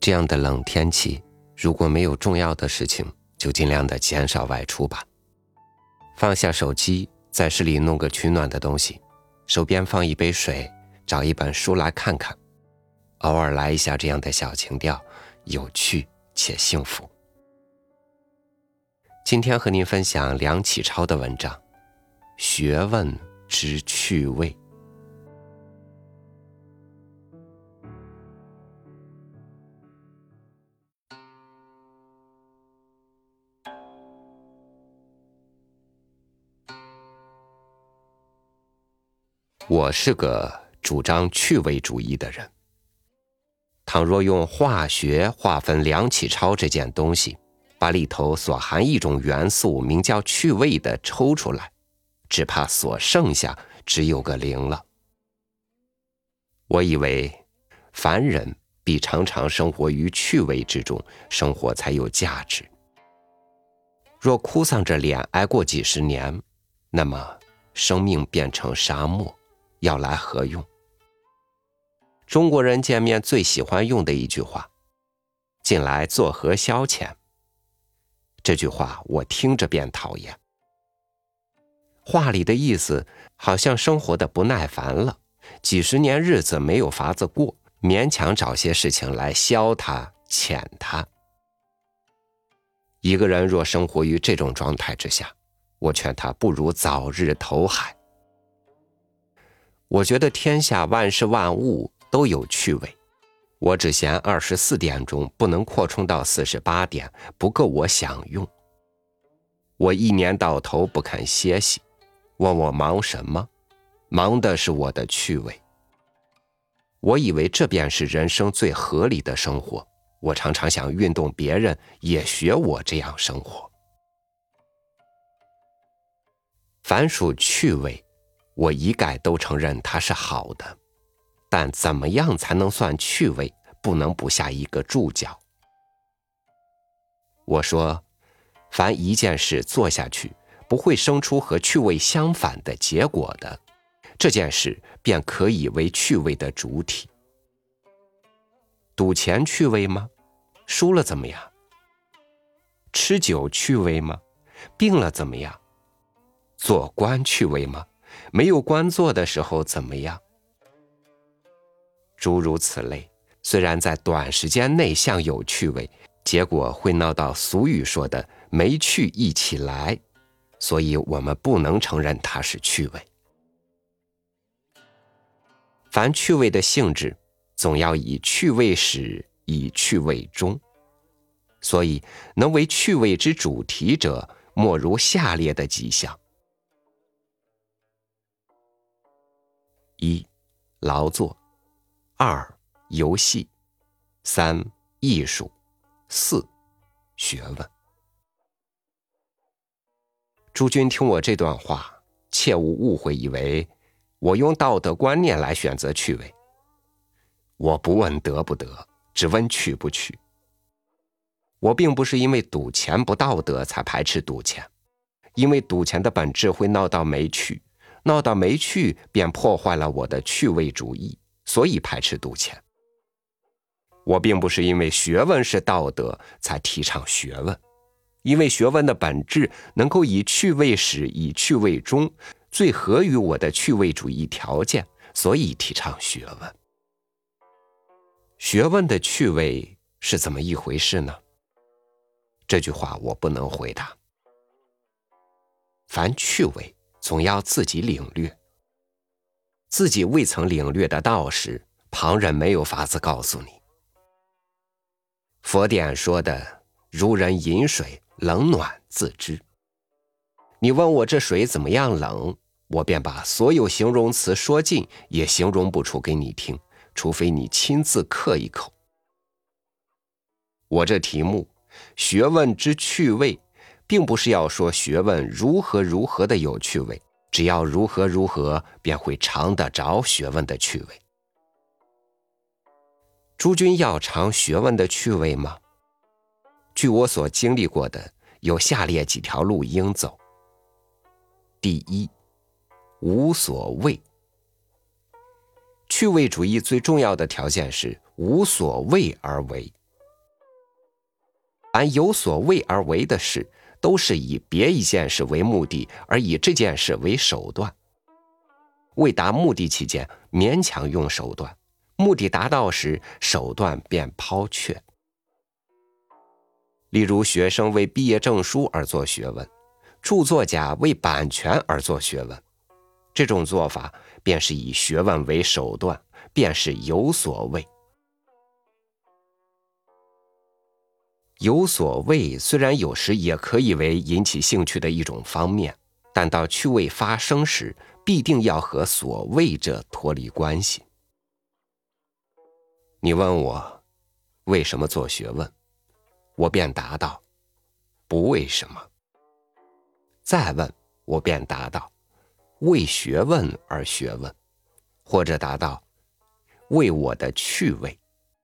这样的冷天气，如果没有重要的事情，就尽量的减少外出吧。放下手机，在室里弄个取暖的东西，手边放一杯水，找一本书来看看，偶尔来一下这样的小情调，有趣且幸福。今天和您分享梁启超的文章《学问之趣味》。我是个主张趣味主义的人。倘若用化学划分梁启超这件东西，把里头所含一种元素名叫趣味的抽出来，只怕所剩下只有个零了。我以为凡人必常常生活于趣味之中，生活才有价值。若哭丧着脸挨过几十年，那么生命变成沙漠，要来何用？中国人见面最喜欢用的一句话，近来作何消遣？这句话我听着便讨厌。话里的意思好像生活的不耐烦了，几十年日子没有法子过，勉强找些事情来消它遣它。一个人若生活于这种状态之下，我劝他不如早日投海。我觉得天下万事万物都有趣味，我只嫌24点钟不能扩充到48点，不够我享用。我一年到头不肯歇息，问我忙什么？忙的是我的趣味。我以为这便是人生最合理的生活，我常常想运动别人也学我这样生活。凡属趣味，我一概都承认它是好的，但怎么样才能算趣味，不能不下一个注脚。我说，凡一件事做下去，不会生出和趣味相反的结果的，这件事便可以为趣味的主体。赌钱趣味吗？输了怎么样？吃酒趣味吗？病了怎么样？做官趣味吗？没有官做的时候怎么样？诸如此类，虽然在短时间内像有趣味，结果会闹到俗语说的没趣一起来，所以我们不能承认它是趣味。凡趣味的性质，总要以趣味始，以趣味终。所以能为趣味之主题者，莫如下列的几项：1. 劳作； 2. 游戏； 3. 艺术； 4. 学问。诸君听我这段话，切勿误会以为我用道德观念来选择趣味。我不问得不得，只问趣不趣。我并不是因为赌钱不道德才排斥赌钱，因为赌钱的本质会闹到没趣，闹到没趣便破坏了我的趣味主义，所以排斥赌钱。我并不是因为学问是道德才提倡学问，因为学问的本质能够以趣味始，以趣味终，最合于我的趣味主义条件，所以提倡学问。学问的趣味是怎么一回事呢？这句话我不能回答。凡趣味总要自己领略，自己未曾领略得到时，旁人没有法子告诉你。佛典说的如人饮水，冷暖自知。你问我这水怎么样冷，我便把所有形容词说尽，也形容不出给你听，除非你亲自刻一口。我这题目学问之趣味，并不是要说学问如何如何的有趣味，只要如何如何，便会尝得着学问的趣味。诸君要尝学问的趣味吗？据我所经历过的，有下列几条路应走。第一，无所谓。趣味主义最重要的条件是无所谓而为， 凡有所谓而为的事，都是以别一件事为目的，而以这件事为手段。为达目的期间，勉强用手段，目的达到时，手段便抛却。例如，学生为毕业证书而做学问，著作家为版权而做学问，这种做法便是以学问为手段，便是有所谓。有所谓虽然有时也可以为引起兴趣的一种方面，但到趣味发生时，必定要和所谓者脱离关系。你问我为什么做学问，我便答道不为什么。再问，我便答道为学问而学问，或者答道为我的趣味。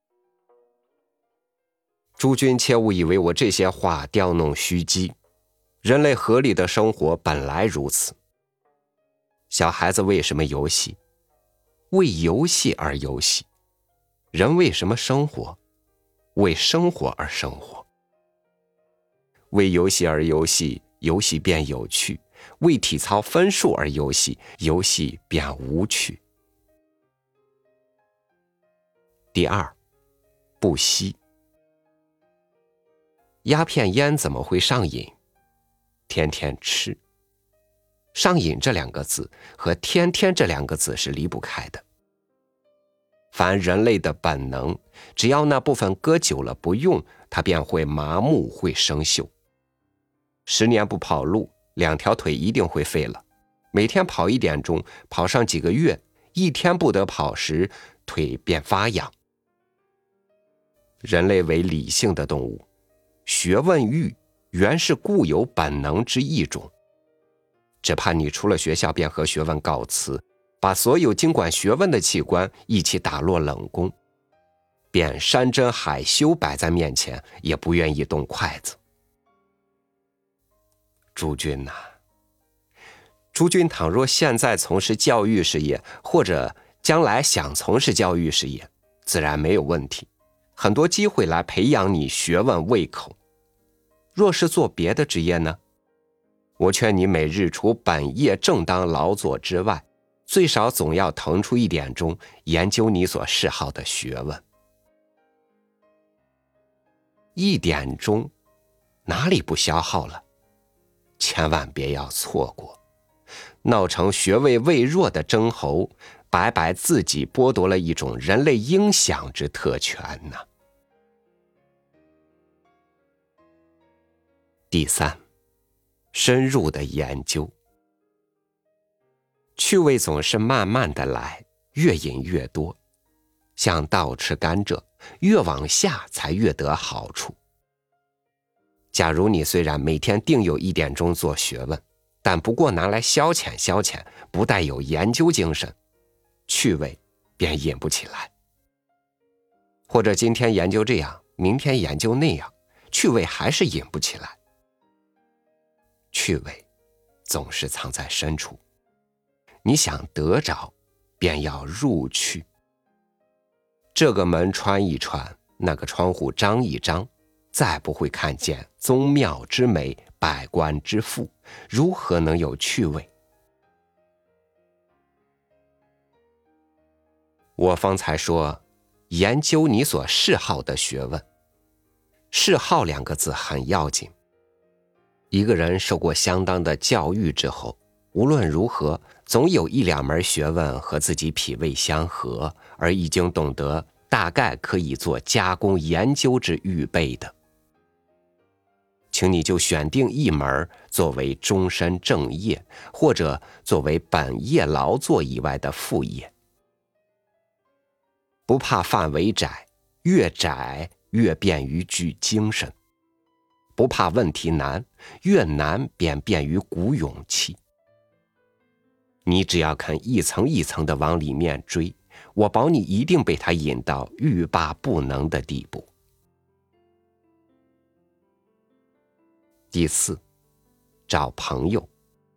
诸君切勿以为我这些话调弄虚机，人类合理的生活本来如此。小孩子为什么游戏？为游戏而游戏。人为什么生活？为生活而生活。为游戏而游戏，游戏便有趣；为体操分数而游戏，游戏便无趣。第二，不吸。鸦片烟怎么会上瘾？天天吃。上瘾这两个字和天天这两个字是离不开的。凡人类的本能，只要那部分搁久了不用，它便会麻木，会生锈。10年不跑路，2条腿一定会废了。每天跑1点钟，跑上几个月，1天不得跑时，腿便发痒。人类为理性的动物，学问欲原是固有本能之一种，只怕你出了学校便和学问告辞，把所有经管学问的器官一起打落冷宫，便山珍海修摆在面前，也不愿意动筷子。诸君呐，诸君倘若现在从事教育事业，或者将来想从事教育事业，自然没有问题，很多机会来培养你学问胃口。若是做别的职业呢？我劝你每日除本业正当劳作之外，最少总要腾出1点钟研究你所嗜好的学问。1点钟哪里不消耗了？千万别要错过，闹成学位未弱的争侯，白白自己剥夺了一种人类应享之特权呢。第三，深入的研究。趣味总是慢慢的来，越饮越多，像倒吃甘蔗，越往下才越得好处。假如你虽然每天定有1点钟做学问，但不过拿来消遣消遣，不带有研究精神，趣味便引不起来。或者今天研究这样，明天研究那样，趣味还是引不起来。趣味总是藏在深处，你想得着，便要入去。这个门穿一穿，那个窗户张一张，再不会看见宗庙之美，百官之富，如何能有趣味？我方才说，研究你所嗜好的学问。嗜好2个字很要紧。一个人受过相当的教育之后，无论如何，总有1、2门学问和自己脾胃相合，而已经懂得大概可以做加工研究之预备的。请你就选定1门作为终身正业，或者作为本业劳作以外的副业。不怕范围窄，越窄越便于聚精神；不怕问题难，越难便便于鼓勇气。你只要肯一层一层的往里面追，我保你一定被他引到欲罢不能的地步。第四，找朋友。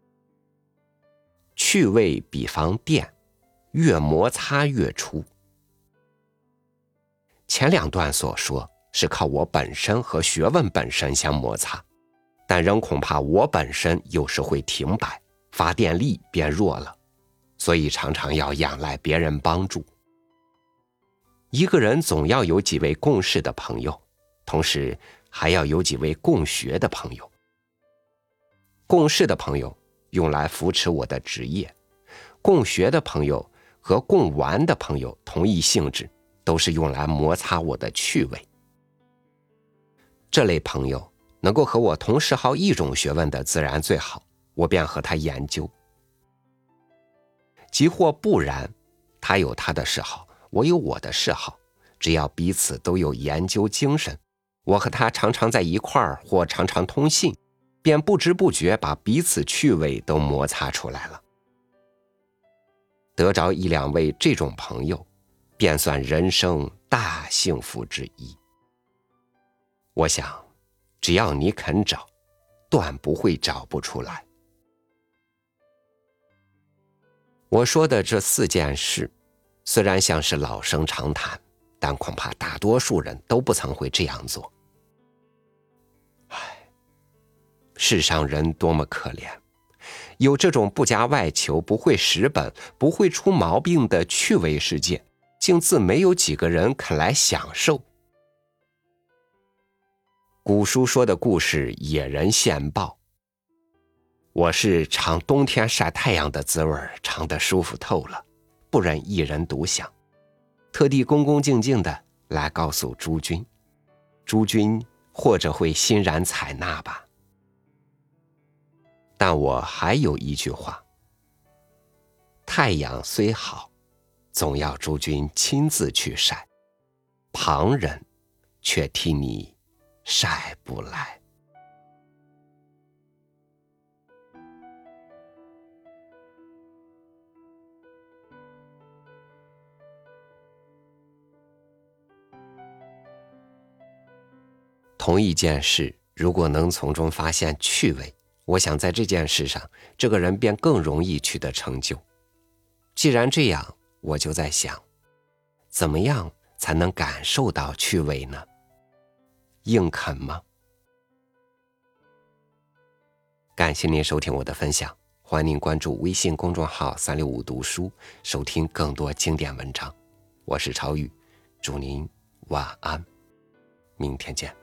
趣味比方电，越摩擦越出。前2段所说， 是靠我本身和学问本身相摩擦，但仍恐怕我本身有时会停摆，发电力变弱了，所以常常要仰赖别人帮助。一个人总要有几位共事的朋友，同时还要有几位共学的朋友。共事的朋友用来扶持我的职业，共学的朋友和共玩的朋友同一性质，都是用来摩擦我的趣味。这类朋友能够和我同时好一种学问的自然最好，我便和他研究。即或不然，他有他的嗜好，我有我的嗜好，只要彼此都有研究精神，我和他常常在一块儿或常常通信，便不知不觉把彼此趣味都摩擦出来了。得着一两位这种朋友，便算人生大幸福之一。我想，只要你肯找，断不会找不出来。我说的这4件事，虽然像是老生常谈，但恐怕大多数人都不曾会这样做。世上人多么可怜，有这种不加外求、不会蚀本、不会出毛病的趣味世界，竟自没有几个人肯来享受。古书说的故事，野人献报。我是尝冬天晒太阳的滋味，尝得舒服透了，不忍一人独享，特地恭恭敬敬的来告诉诸君，诸君或者会欣然采纳吧。但我还有一句话，太阳虽好，总要诸君亲自去晒，旁人却替你晒不来。同一件事，如果能从中发现趣味，我想在这件事上，这个人便更容易取得成就。既然这样，我就在想，怎么样才能感受到趣味呢？硬啃吗？感谢您收听我的分享，欢迎您关注微信公众号365读书，收听更多经典文章。我是超宇，祝您晚安，明天见。